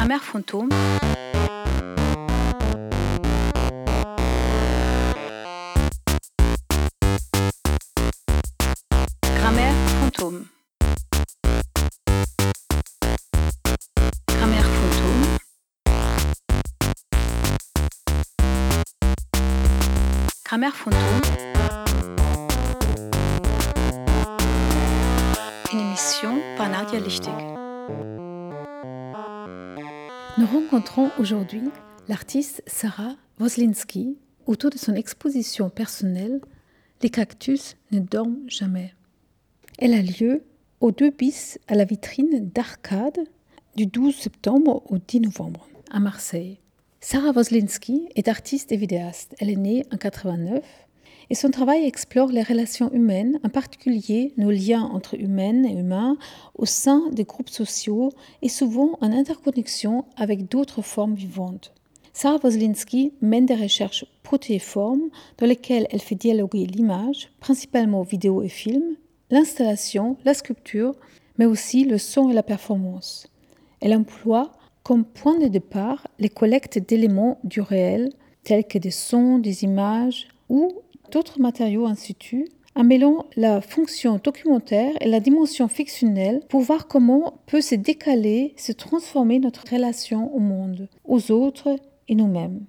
Grammaire fantôme. Grammaire fantôme. Grammaire fantôme. Grammaire fantôme. Une émission par Nadia Lichtig. Nous rencontrons aujourd'hui l'artiste Sarah Woslinski autour de son exposition personnelle « Les cactus ne dorment jamais ». Elle a lieu au 2 bis à la vitrine d'Arcade du 12 septembre au 10 novembre à Marseille. Sarah Woslinski est artiste et vidéaste. Elle est née en 1989 et son travail explore les relations humaines, en particulier nos liens entre humaines et humains au sein des groupes sociaux et souvent en interconnexion avec d'autres formes vivantes. Sarah Woslinski mène des recherches protéiformes dans lesquelles elle fait dialoguer l'image, principalement vidéo et film, l'installation, la sculpture, mais aussi le son et la performance. Elle emploie comme point de départ les collectes d'éléments du réel, tels que des sons, des images ou d'autres matériaux in situ, en mêlant la fonction documentaire et la dimension fictionnelle pour voir comment peut se décaler, se transformer notre relation au monde, aux autres et nous-mêmes.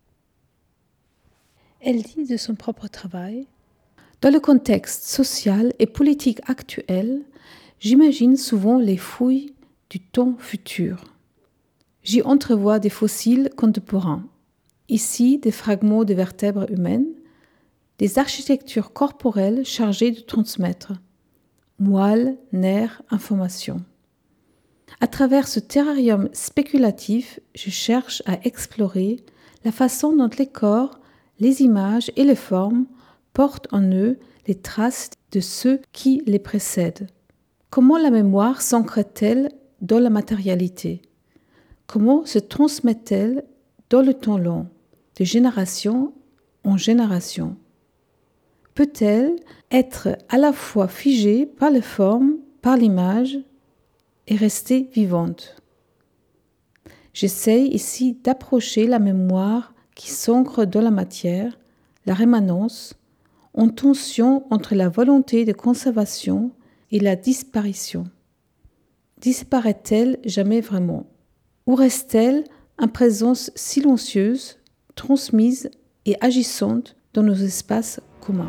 Elle dit de son propre travail: « Dans le contexte social et politique actuel, j'imagine souvent les fouilles du temps futur. J'y entrevois des fossiles contemporains, ici des fragments de vertèbres humaines, des architectures corporelles chargées de transmettre, moelle, nerfs, informations. À travers ce terrarium spéculatif, je cherche à explorer la façon dont les corps, les images et les formes portent en eux les traces de ceux qui les précèdent. Comment la mémoire s'ancre-t-elle dans la matérialité? Comment se transmet-elle dans le temps long, de génération en génération? Peut-elle être à la fois figée par les formes, par l'image et rester vivante? J'essaye ici d'approcher la mémoire qui s'ancre dans la matière, la rémanence, en tension entre la volonté de conservation et la disparition. Disparaît-elle jamais vraiment? Ou reste-t-elle en présence silencieuse, transmise et agissante dans nos espaces communs?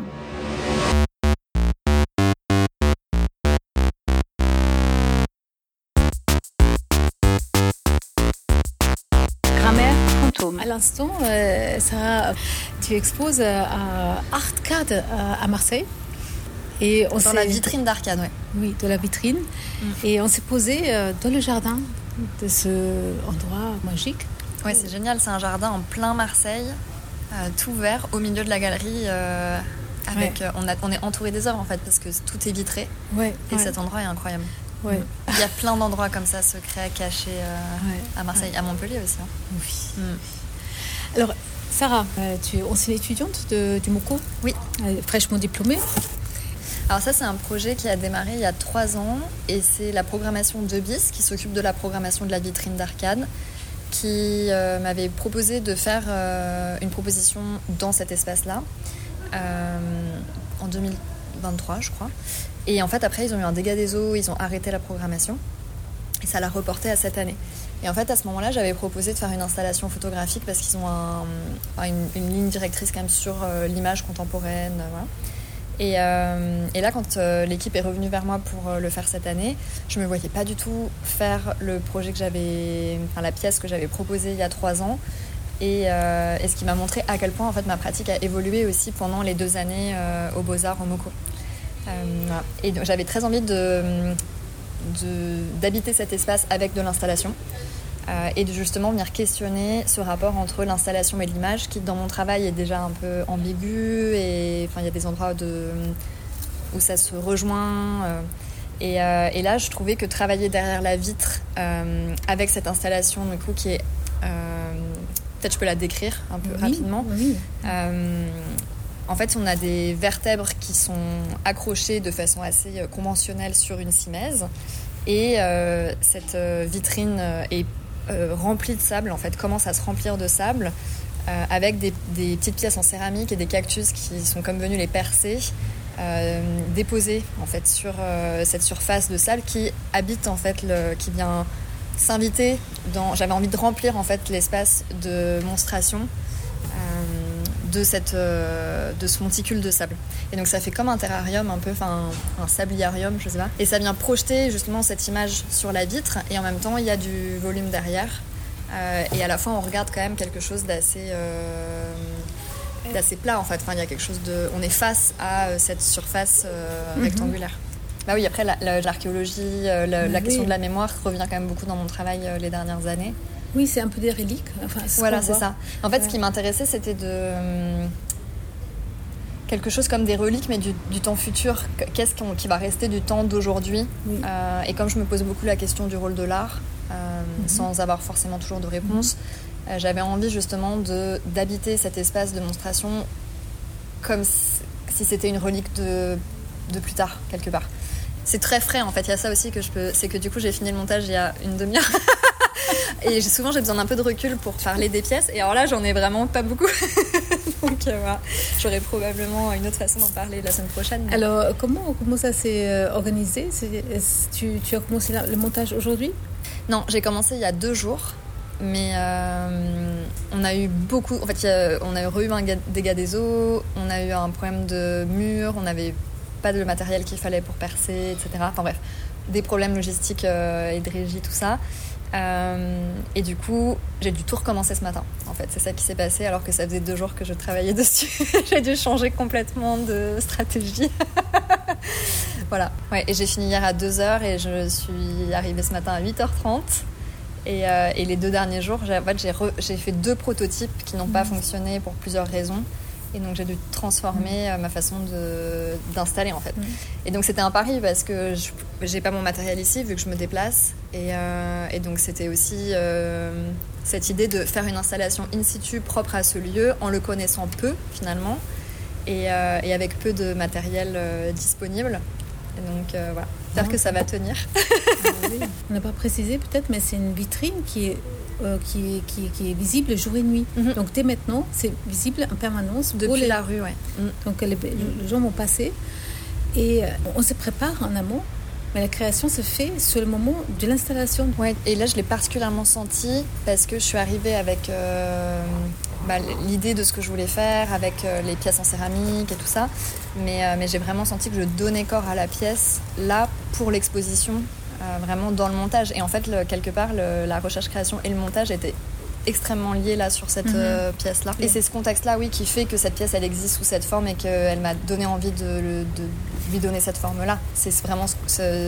Grammaire fantôme. À l'instant, Sarah, tu exposes à Arcade à Marseille. Et dans la vitrine d'Arcade, oui. Oui, dans la vitrine. Et on s'est posé dans le jardin de ce endroit magique. Oui, c'est génial. C'est un jardin en plein Marseille, tout vert, au milieu de la galerie. Avec, on est entouré des œuvres, en fait, parce que tout est vitré. Et cet endroit est incroyable. Il y a plein d'endroits comme ça, secrets, cachés à Marseille, à Montpellier aussi. Oui. Alors, Sarah, tu es ancienne étudiante du MOCO. Oui. Fraîchement diplômée. Alors ça, c'est un projet qui a démarré il y a 3 ans et c'est la programmation 2 bis qui s'occupe de la programmation de la vitrine d'Arcade qui m'avait proposé de faire une proposition dans cet espace-là en 2023, je crois. Et en fait, après, ils ont eu un dégât des eaux, ils ont arrêté la programmation et ça l'a reporté à cette année. Et en fait, à ce moment-là, j'avais proposé de faire une installation photographique parce qu'ils ont une ligne directrice quand même sur l'image contemporaine, voilà. Et là, quand l'équipe est revenue vers moi pour le faire cette année, je ne me voyais pas du tout faire le projet la pièce que j'avais proposée il y a 3 ans. Et ce qui m'a montré à quel point en fait, ma pratique a évolué aussi pendant les 2 années aux Beaux-Arts, au MOCO. Voilà. Et donc, j'avais très envie d'habiter cet espace avec de l'installation. Et de justement venir questionner ce rapport entre l'installation et l'image qui dans mon travail est déjà un peu ambigu et il y a des endroits où ça se rejoint et là je trouvais que travailler derrière la vitre avec cette installation du coup qui est peut-être je peux la décrire un peu rapidement. En fait on a des vertèbres qui sont accrochées de façon assez conventionnelle sur une simèse et cette vitrine est remplie de sable, en fait, commence à se remplir de sable, avec des petites pièces en céramique et des cactus qui sont comme venus les percer, déposés en fait sur cette surface de sable qui habite en fait qui vient s'inviter dans. J'avais envie de remplir en fait l'espace de monstration de ce monticule de sable. Et donc ça fait comme un terrarium un peu, enfin un sabliarium, je sais pas. Et ça vient projeter justement cette image sur la vitre et en même temps il y a du volume derrière. Et à la fois on regarde quand même quelque chose d'assez plat en fait. Enfin il y a quelque chose de. On est face à cette surface rectangulaire. Bah oui, après l'archéologie, la question de la mémoire revient quand même beaucoup dans mon travail les dernières années. Oui, c'est un peu des reliques. Enfin, voilà, c'est ça. En fait, ce qui m'intéressait, c'était quelque chose comme des reliques, mais du temps futur. Qu'est-ce qui va rester du temps d'aujourd'hui ? Oui. Et comme je me pose beaucoup la question du rôle de l'art, sans avoir forcément toujours de réponse, j'avais envie justement d'habiter cet espace de monstration comme si c'était une relique de plus tard, quelque part. C'est très frais, en fait. Il y a ça aussi c'est que du coup, j'ai fini le montage il y a une demi-heure. Et souvent j'ai besoin d'un peu de recul pour parler des pièces et alors là j'en ai vraiment pas beaucoup. Donc voilà, j'aurai probablement une autre façon d'en parler la semaine prochaine. Mais... Alors comment ça s'est organisé ? Tu as commencé le montage aujourd'hui ? Non, j'ai commencé il y a 2 jours, mais on a eu beaucoup. En fait, on a eu un dégât des eaux, on a eu un problème de mur, on n'avait pas le matériel qu'il fallait pour percer, etc. Enfin bref, des problèmes logistiques et de régie, tout ça. Et du coup j'ai dû tout recommencer ce matin en fait, c'est ça qui s'est passé alors que ça faisait 2 jours que je travaillais dessus. J'ai dû changer complètement de stratégie. Voilà, ouais, et j'ai fini hier à 2h et je suis arrivée ce matin à 8h30 et les 2 derniers jours j'ai fait 2 prototypes qui n'ont pas fonctionné pour plusieurs raisons. Et donc j'ai dû transformer ma façon d'installer en fait. Et donc c'était un pari parce que j'ai pas mon matériel ici vu que je me déplace. Et donc c'était aussi cette idée de faire une installation in situ propre à ce lieu en le connaissant peu finalement et avec peu de matériel disponible. Et donc voilà, j'espère que ça va tenir. Oui. On n'a pas précisé peut-être, mais c'est une vitrine qui est visible jour et nuit. Donc dès maintenant, c'est visible en permanence. Depuis la rue, ouais. Donc les gens vont passer et on se prépare en amont, mais la création se fait sur le moment de l'installation. Ouais, et là je l'ai particulièrement senti parce que je suis arrivée avec l'idée de ce que je voulais faire, avec les pièces en céramique et tout ça, mais j'ai vraiment senti que je donnais corps à la pièce là pour l'exposition. Vraiment dans le montage et en fait quelque part la recherche-création et le montage étaient extrêmement liés là sur cette pièce-là et c'est ce contexte-là qui fait que cette pièce elle existe sous cette forme et qu'elle m'a donné envie de lui donner cette forme-là. C'est vraiment tout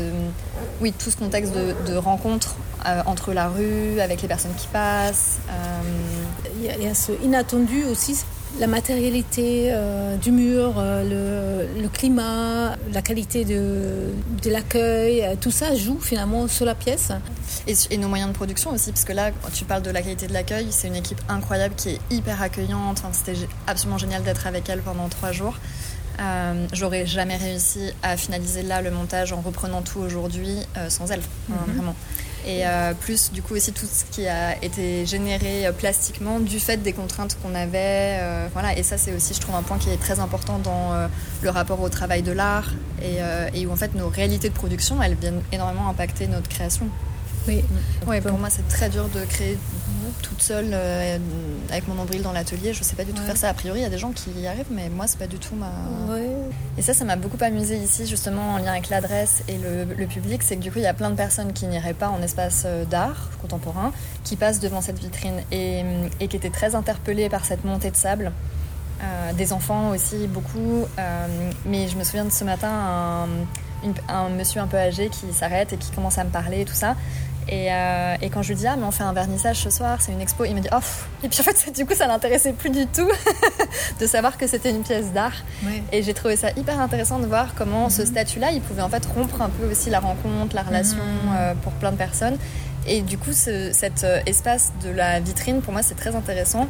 ce contexte de rencontre entre la rue, avec les personnes qui passent. Il y a ce inattendu aussi, la matérialité du mur, le climat, la qualité de l'accueil, tout ça joue finalement sur la pièce. Et nos moyens de production aussi, parce que là, tu parles de la qualité de l'accueil, c'est une équipe incroyable qui est hyper accueillante. Enfin, c'était absolument génial d'être avec elle pendant 3 jours. J'aurais jamais réussi à finaliser là le montage en reprenant tout aujourd'hui sans elle, vraiment. Et plus du coup aussi tout ce qui a été généré plastiquement du fait des contraintes qu'on avait, voilà. Et ça c'est aussi je trouve un point qui est très important dans le rapport au travail de l'art et où en fait nos réalités de production elles viennent énormément impacter notre création. Oui. Ouais, pour moi c'est très dur de créer toute seule avec mon nombril dans l'atelier, je sais pas du tout faire ça. A priori il y a des gens qui y arrivent mais moi c'est pas du tout ma... Et ça m'a beaucoup amusé ici justement en lien avec l'adresse et le public, c'est que du coup il y a plein de personnes qui n'iraient pas en espace d'art contemporain qui passent devant cette vitrine et qui étaient très interpellées par cette montée de sable. Des enfants aussi beaucoup, mais je me souviens de ce matin un monsieur un peu âgé qui s'arrête et qui commence à me parler et tout ça. Et quand je lui dis mais on fait un vernissage ce soir, c'est une expo, il me dit et puis en fait du coup ça l'intéressait plus du tout de savoir que c'était une pièce d'art. Et j'ai trouvé ça hyper intéressant de voir comment ce statut-là il pouvait en fait rompre un peu aussi la rencontre, la relation pour plein de personnes. Et du coup cet espace de la vitrine pour moi c'est très intéressant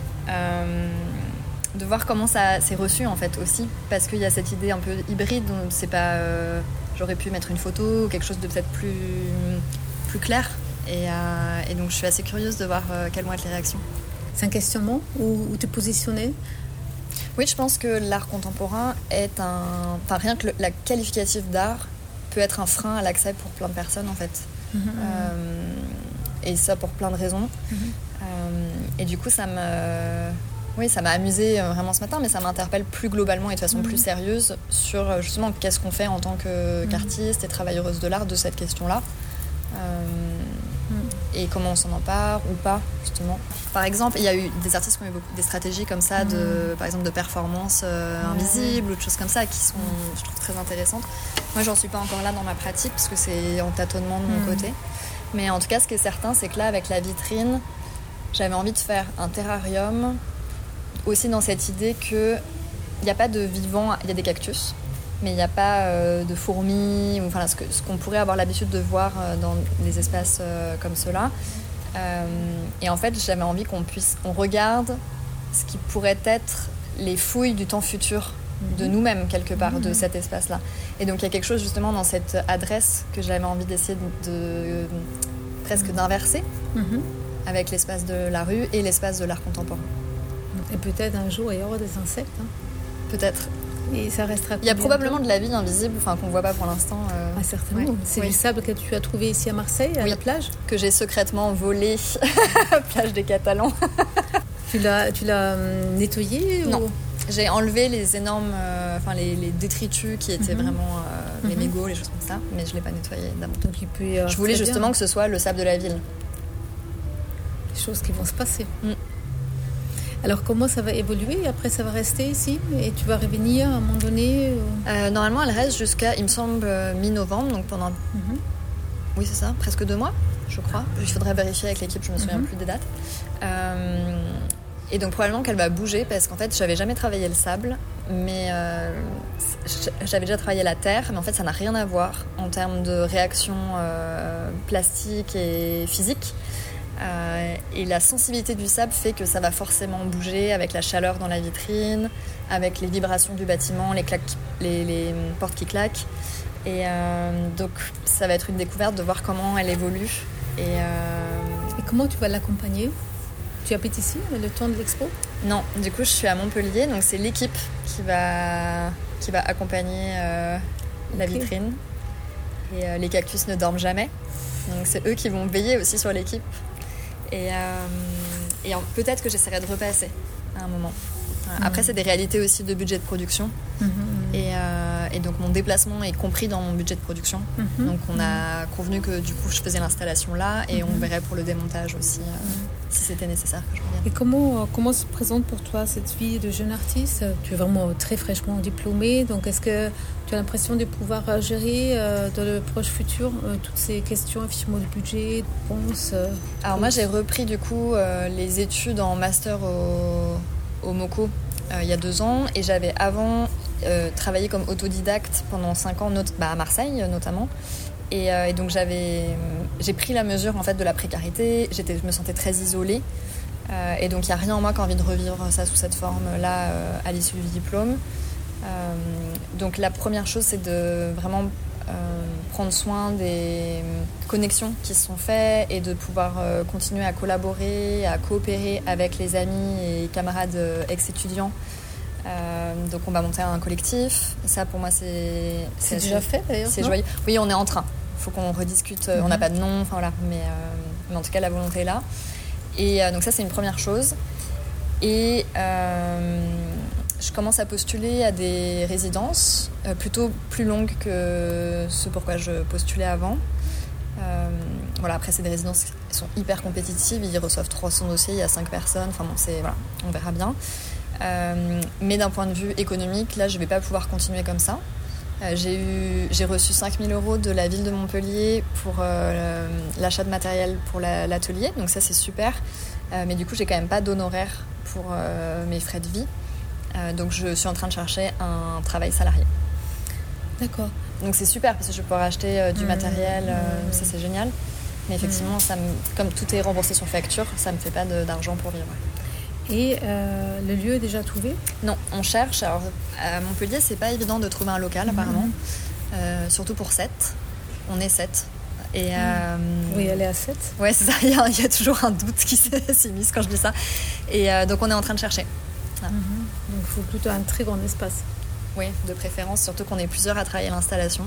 de voir comment ça s'est reçu en fait aussi, parce qu'il y a cette idée un peu hybride c'est pas j'aurais pu mettre une photo ou quelque chose de peut-être plus clair Et donc je suis assez curieuse de voir quelles vont être les réactions. C'est un questionnement où te positionner? Oui, je pense que l'art contemporain est enfin rien que la qualificatif d'art peut être un frein à l'accès pour plein de personnes en fait. Et ça pour plein de raisons. Et du coup ça m'a amusée vraiment ce matin, mais ça m'interpelle plus globalement et de façon plus sérieuse sur justement qu'est-ce qu'on fait en tant qu'artiste et travailleuse de l'art de cette question-là. Et comment on s'en empare ou pas, justement. Par exemple, il y a eu des artistes qui ont eu beaucoup des stratégies comme ça, par exemple de performance invisible ou de choses comme ça qui sont, je trouve, très intéressantes. Moi, j'en suis pas encore là dans ma pratique parce que c'est en tâtonnement de mon côté. Mais en tout cas, ce qui est certain, c'est que là, avec la vitrine, j'avais envie de faire un terrarium aussi dans cette idée qu'il n'y a pas de vivant, il y a des cactus, mais il n'y a pas de fourmis, ou, enfin, ce qu'on pourrait avoir l'habitude de voir dans des espaces comme ceux-là. Et en fait, j'avais envie qu'on regarde ce qui pourrait être les fouilles du temps futur de nous-mêmes, quelque part, de cet espace-là. Et donc, il y a quelque chose, justement, dans cette adresse que j'avais envie d'essayer presque d'inverser avec l'espace de la rue et l'espace de l'art contemporain. Et peut-être un jour, il y aura des insectes. Peut-être. Et ça restera. Il y a probablement de la vie invisible, enfin qu'on voit pas pour l'instant. Certainement. Ouais. C'est du sable que tu as trouvé ici à Marseille, à la plage. Que j'ai secrètement volé à la plage des Catalans. Tu l'as nettoyé Non. J'ai enlevé les énormes, les détritus qui étaient vraiment les mégots, les choses comme ça, mais je l'ai pas nettoyé d'abord. Donc je voulais justement que ce soit le sable de la ville. Des choses qui vont se passer. Alors comment ça va évoluer? Après ça va rester ici et tu vas revenir à un moment donné Normalement elle reste jusqu'à, il me semble, mi-novembre, donc pendant oui c'est ça, presque 2 mois je crois. Il faudrait vérifier avec l'équipe, je me souviens plus des dates. Et donc probablement qu'elle va bouger parce qu'en fait j'avais jamais travaillé le sable, mais j'avais déjà travaillé la terre, mais en fait ça n'a rien à voir en termes de réaction plastique et physique. Et la sensibilité du sable fait que ça va forcément bouger avec la chaleur dans la vitrine, avec les vibrations du bâtiment, les portes qui claquent. Et donc ça va être une découverte de voir comment elle évolue. Et comment tu vas l'accompagner? Tu habites ici le temps de l'expo? Non, du coup je suis à Montpellier, donc c'est l'équipe qui va accompagner la vitrine. Et les cactus ne dorment jamais, donc c'est eux qui vont veiller aussi sur l'équipe. Et peut-être que j'essaierai de repasser à un moment. Après, c'est des réalités aussi de budget de production. Et donc, mon déplacement est compris dans mon budget de production. Donc, on a convenu que du coup, je faisais l'installation là et on verrait pour le démontage aussi si c'était nécessaire que je revienne. Et comment se présente pour toi cette vie de jeune artiste? Tu es vraiment très fraîchement diplômée. Donc, est-ce que tu as l'impression de pouvoir gérer dans le proche futur toutes ces questions, effectivement, de budget, de dépenses? Alors, moi, j'ai repris du coup les études en master au MoCo il y a 2 ans et j'avais avant travaillé comme autodidacte pendant 5 ans à Marseille notamment et donc j'ai pris la mesure en fait de la précarité, je me sentais très isolée et donc il n'y a rien en moi qui a envie de revivre ça sous cette forme là à l'issue du diplôme. Donc la première chose c'est de vraiment prendre soin des connexions qui se sont faites et de pouvoir continuer à collaborer, à coopérer avec les amis et camarades ex-étudiants. Donc on va monter un collectif. Ça pour moi c'est déjà fait d'ailleurs. C'est joyeux. Oui, on est en train. Il faut qu'on rediscute. On n'a pas de nom, enfin voilà. Mais en tout cas la volonté est là. Et donc ça c'est une première chose. Et je commence à postuler à des résidences plutôt plus longues que ce pourquoi je postulais avant. Après c'est des résidences qui sont hyper compétitives, ils reçoivent 300 dossiers, il y a 5 personnes, enfin bon, on verra bien. Mais d'un point de vue économique, là je vais pas pouvoir continuer comme ça. J'ai reçu 5 000 € de la ville de Montpellier pour l'achat de matériel pour l'atelier, donc ça c'est super. Mais du coup j'ai quand même pas d'honoraire pour mes frais de vie. Donc je suis en train de chercher un travail salarié. D'accord. Donc c'est super parce que je vais pouvoir acheter du matériel, ça c'est génial. Mais effectivement, comme tout est remboursé sur facture, ça me fait pas d'argent pour vivre. Et le lieu est déjà trouvé? Non, on cherche. Alors à Montpellier, c'est pas évident de trouver un local apparemment, surtout pour 7. On est 7 Et, Oui, elle est à 7. Ouais, c'est ça, il y a toujours un doute qui s'immisce quand je dis ça. Et donc on est en train de chercher. Donc il faut plutôt un très grand espace. Oui, de préférence, surtout qu'on est plusieurs à travailler l'installation.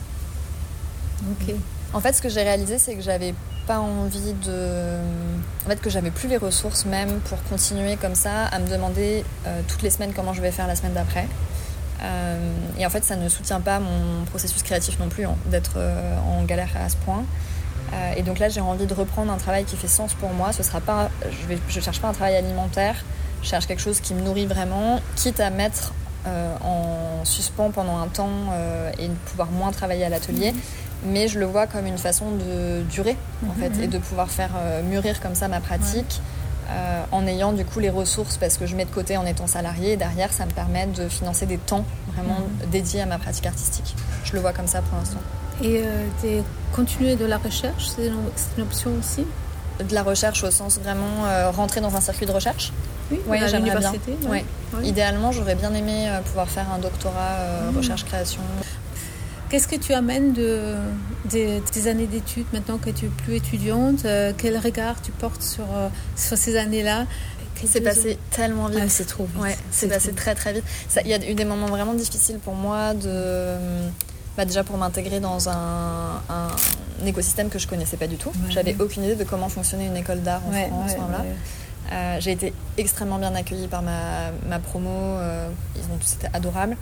Ok. En fait, ce que j'ai réalisé, c'est que j'avais pas envie que j'avais plus les ressources même pour continuer comme ça, à me demander toutes les semaines comment je vais faire la semaine d'après. Et en fait, ça ne soutient pas mon processus créatif non plus, d'être en galère à ce point. Et donc là, j'ai envie de reprendre un travail qui fait sens pour moi. Ce sera pas, je cherche pas un travail alimentaire, je cherche quelque chose qui me nourrit vraiment, quitte à mettre en suspens pendant un temps et de pouvoir moins travailler à l'atelier. Mais je le vois comme une façon de durer, en fait, et de pouvoir faire mûrir comme ça ma pratique. En ayant du coup les ressources, parce que je mets de côté en étant salariée, et derrière ça me permet de financer des temps vraiment dédiés à ma pratique artistique. Je le vois comme ça pour l'instant. Et continuer de la recherche, c'est une option aussi? De la recherche au sens vraiment rentrer dans un circuit de recherche. Oui, à j'aimerais bien. Ouais. Idéalement, j'aurais bien aimé pouvoir faire un doctorat recherche-création. Qu'est-ce que tu amènes des années d'études maintenant que tu es plus étudiante? Quel regard tu portes sur ces années-là? C'est passé tellement vite. C'est trop vite. Ouais, c'est passé très très vite. Il y a eu des moments vraiment difficiles pour moi déjà pour m'intégrer dans un écosystème que je connaissais pas du tout. J'avais aucune idée de comment fonctionnait une école d'art en France. J'ai été extrêmement bien accueillie par ma promo. Ils ont tous été adorables.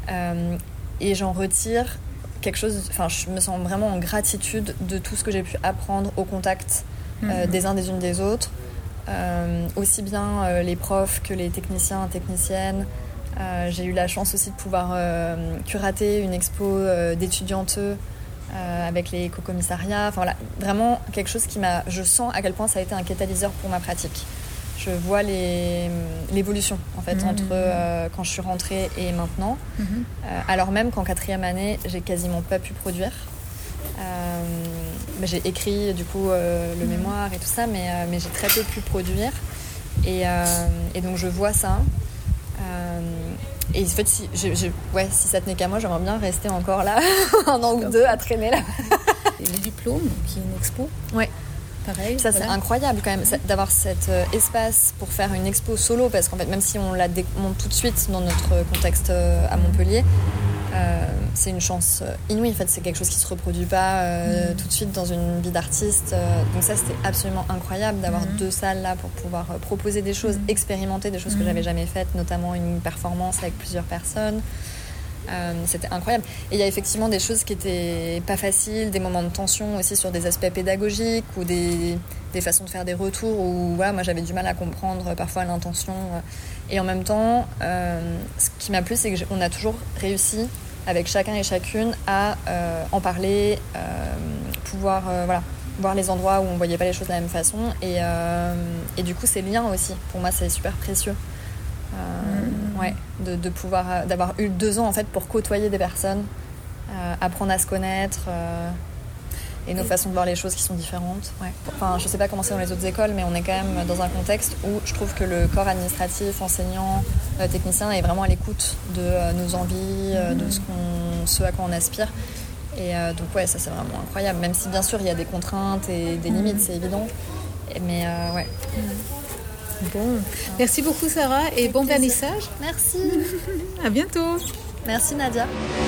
Et j'en retire quelque chose, je me sens vraiment en gratitude de tout ce que j'ai pu apprendre au contact des uns des unes des autres, aussi bien les profs que les techniciennes. J'ai eu la chance aussi de pouvoir curater une expo d'étudiantes avec les éco-commissariats. Enfin voilà, vraiment quelque chose je sens à quel point ça a été un catalyseur pour ma pratique. Je vois l'évolution en fait entre quand je suis rentrée et maintenant. Alors même qu'en 4e année, j'ai quasiment pas pu produire. J'ai écrit du coup le mémoire et tout ça, mais j'ai très peu pu produire. Et donc je vois ça. Et en fait, si ça tenait qu'à moi, j'aimerais bien rester encore là un an ou deux à traîner là. Et le diplôme, qui est une expo. Ouais. Pareil, ça c'est incroyable quand même d'avoir cet espace pour faire une expo solo, parce qu'en fait même si on la démonte tout de suite dans notre contexte à Montpellier, c'est une chance inouïe. En fait, c'est quelque chose qui se reproduit pas tout de suite dans une vie d'artiste. Donc ça, c'était absolument incroyable d'avoir 2 salles là pour pouvoir proposer des choses, expérimenter des choses que j'avais jamais faites, notamment une performance avec plusieurs personnes. C'était incroyable. Et il y a effectivement des choses qui étaient pas faciles, des moments de tension aussi sur des aspects pédagogiques ou des façons de faire des retours où moi j'avais du mal à comprendre parfois l'intention. Et en même temps, ce qui m'a plu, c'est qu'on a toujours réussi avec chacun et chacune à en parler, pouvoir voir les endroits où on voyait pas les choses de la même façon. Et du coup, ces liens aussi, pour moi, c'est super précieux. De pouvoir d'avoir eu 2 ans en fait pour côtoyer des personnes, apprendre à se connaître et nos façons de voir les choses qui sont différentes. Enfin, je sais pas comment c'est dans les autres écoles, mais on est quand même dans un contexte où je trouve que le corps administratif, enseignant, technicien est vraiment à l'écoute de nos envies, de ce à quoi on aspire. Et donc ça c'est vraiment incroyable, même si bien sûr il y a des contraintes et des limites, c'est évident. Mais Bon, merci beaucoup Sarah et bon vernissage. Merci. À bientôt. Merci Nadia.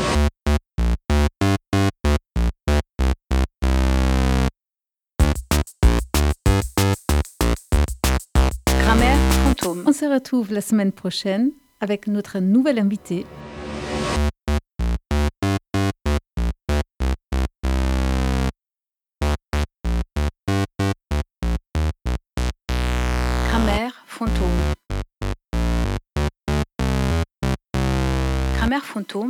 Grammaire fantôme. On se retrouve la semaine prochaine avec notre nouvelle invitée. Grammaire fantôme. Grammaire fantôme.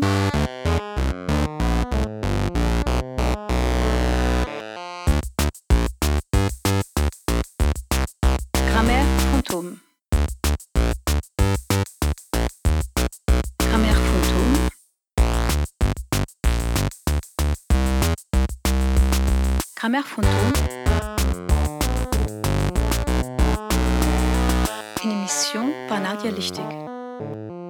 Grammaire fantôme. Grammaire fantôme. Grammaire fantôme. Une émission par Nadia Lichtig.